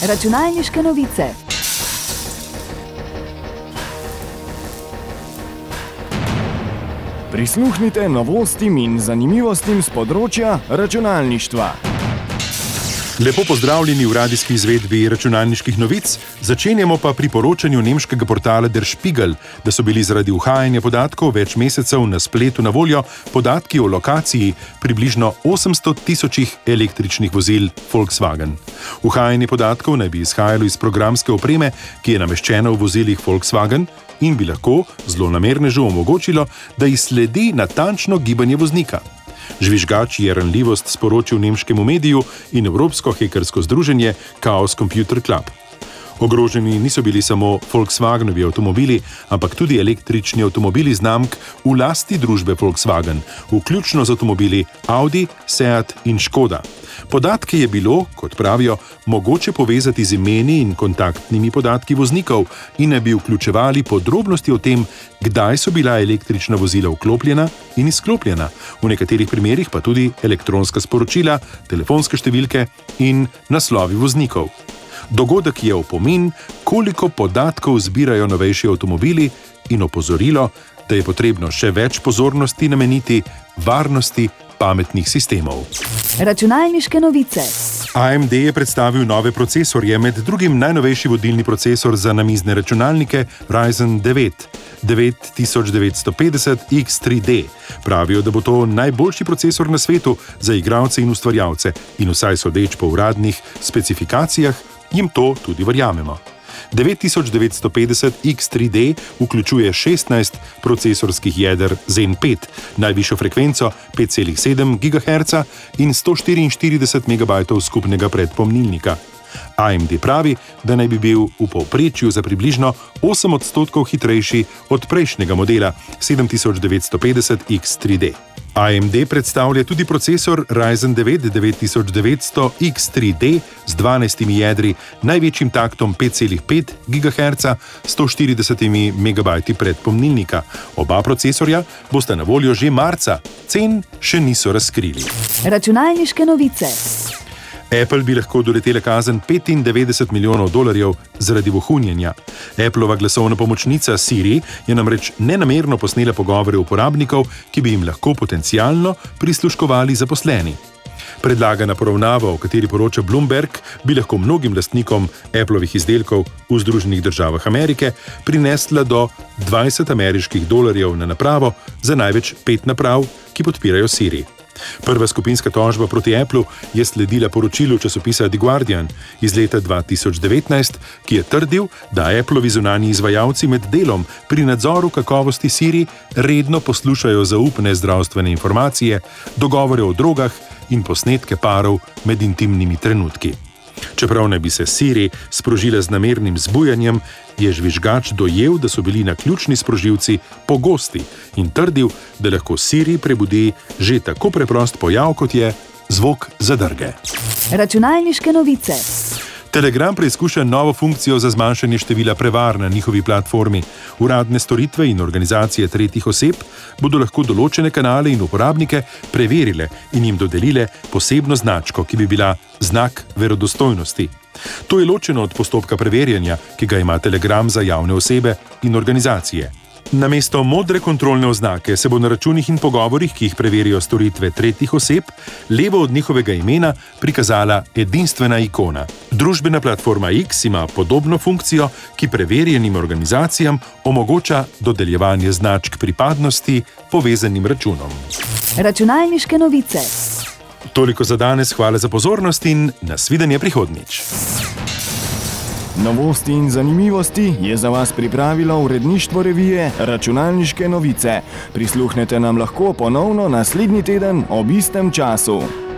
Računalniške novice. Prisluhnite novostim in zanimivostim z področja računalništva. Lepo pozdravljeni v radijski izvedbi računalniških novic. Začenjamo pa pri poročanju nemškega portala Der Spiegel, da so bili zaradi uhajanja podatkov več mesecev na spletu na voljo podatki o lokaciji približno 800 tisočih električnih vozil Volkswagen. Uhajanje podatkov naj bi izhajalo iz programske opreme, ki je nameščena v vozilih Volkswagen in bi lahko zlonamernežu omogočilo, da izsledi natančno gibanje voznika. Žvižgač je ranljivost sporočil nemškemu mediju in evropsko hekersko združenje Chaos Computer Club. Ogroženi niso bili samo Volkswagenovi avtomobili, ampak tudi električni avtomobili znamk v lasti družbe Volkswagen, vključno z avtomobili Audi, Seat in Škoda. Podatke je bilo, kot pravijo, mogoče povezati z imeni in kontaktnimi podatki voznikov in ne bi vključevali podrobnosti o tem, kdaj so bila električna vozila vklopljena in izklopljena, v nekaterih primerih pa tudi elektronska sporočila, telefonske številke in naslovi voznikov. Dogodek je opomin, koliko podatkov zbirajo novejši avtomobili in opozorilo, da je potrebno še več pozornosti nameniti varnosti pametnih sistemov. Računalniške novice. AMD je predstavil nove procesorje, med drugim najnovejši vodilni procesor za namizne računalnike Ryzen 9 9950 X3D. Pravijo, da bo to najboljši procesor na svetu za igralce in ustvarjalce in vsaj sodeč po uradnih specifikacijah jim to tudi verjamemo. 9950 X3D vključuje 16 procesorskih jeder Zen 5, najvišjo frekvenco 5,7 GHz in 144 MB skupnega predpomnilnika. AMD pravi, da naj bi bil v povprečju za približno 8% hitrejši od prejšnjega modela 7950 X3D. AMD predstavlja tudi procesor Ryzen 9 9900 X3D z 12 jedri, največjim taktom 5,5 GHz, 140 MB predpomnilnika. Oba procesorja bosta na voljo že marca, cen še niso razkrili. Računalniške novice. Apple bi lahko doletela kazen $95 milijonov zaradi vohunjenja. Appleova glasovna pomočnica Siri je namreč nenamerno posnela pogovore uporabnikov, ki bi jim lahko potencialno prisluškovali zaposleni. Predlagana poravnava, o kateri poroča Bloomberg, bi lahko mnogim lastnikom Appleovih izdelkov v Združenih državah Amerike prinesla do $20 na napravo za največ 5 naprav, ki podpirajo Siri. Prva skupinska tožba proti Applu je sledila poročilu časopisa The Guardian iz leta 2019, ki je trdil, da Applovi zunanji izvajalci med delom pri nadzoru kakovosti Siri redno poslušajo zaupne zdravstvene informacije, dogovore o drogah in posnetke parov med intimnimi trenutki. Čeprav naj bi se Siri sprožila z namernim zbujanjem, je žvižgač dojel, da so bili naključni sprožilci pogosti in trdil, da lahko Siri prebudi že tako preprost pojav, kot je zvok zadrge. Računalniške novice. Telegram preizkuša novo funkcijo za zmanjšanje števila prevar na njihovi platformi. Uradne storitve in organizacije tretjih oseb bodo lahko določene kanale in uporabnike preverile in jim dodelile posebno značko, ki bi bila znak verodostojnosti. To je ločeno od postopka preverjanja, ki ga ima Telegram za javne osebe in organizacije. Namesto modre kontrolne oznake se bo na računih in pogovorih, ki jih preverijo storitve tretjih oseb, levo od njihovega imena prikazala edinstvena ikona. Družbena platforma X ima podobno funkcijo, ki preverjenim organizacijam omogoča dodeljevanje značk pripadnosti povezanim računom. Računalniške novice. Toliko za danes, hvala za pozornost in nasvidenje prihodnjič. Novosti in zanimivosti je za vas pripravilo uredništvo revije Računalniške novice. Prisluhnete nam lahko ponovno naslednji teden ob istem času.